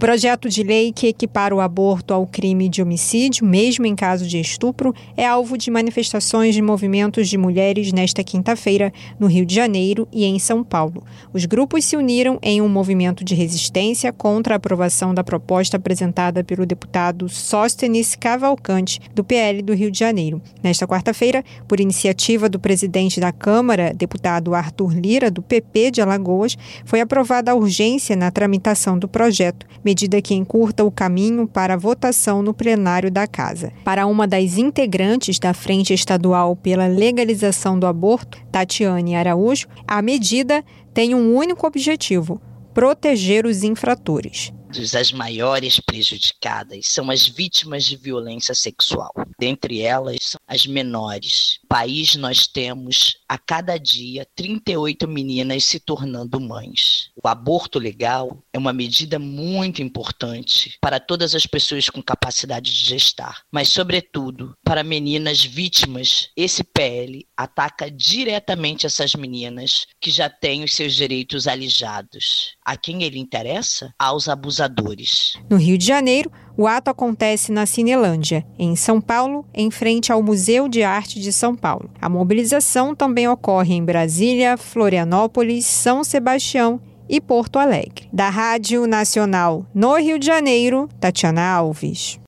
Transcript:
projeto de lei que equipara o aborto ao crime de homicídio, mesmo em caso de estupro, é alvo de manifestações de movimentos de mulheres nesta quinta-feira no Rio de Janeiro e em São Paulo. Os grupos se uniram em um movimento de resistência contra a aprovação da proposta apresentada pelo deputado Sóstenes Cavalcante, do PL do Rio de Janeiro. Nesta quarta-feira, por iniciativa do presidente da Câmara, deputado Arthur Lira, do PP de Alagoas, foi aprovada a urgência na tramitação do projeto, medida que encurta o caminho para a votação no plenário da Casa. Para uma das integrantes da Frente Estadual pela Legalização do Aborto, Tatiane Araújo, a medida tem um único objetivo: proteger os infratores. As maiores prejudicadas são as vítimas de violência sexual. Dentre elas, são as menores. No país, nós temos, a cada dia, 38 meninas se tornando mães. O aborto legal é uma medida muito importante para todas as pessoas com capacidade de gestar, mas, sobretudo, para meninas vítimas. Esse PL ataca diretamente essas meninas que já têm os seus direitos alijados. A quem ele interessa? Aos abusadores. No Rio de Janeiro, o ato acontece na Cinelândia. Em São Paulo, em frente ao Museu de Arte de São Paulo. A mobilização também ocorre em Brasília, Florianópolis, São Sebastião e Porto Alegre. Da Rádio Nacional no Rio de Janeiro, Tatiana Alves.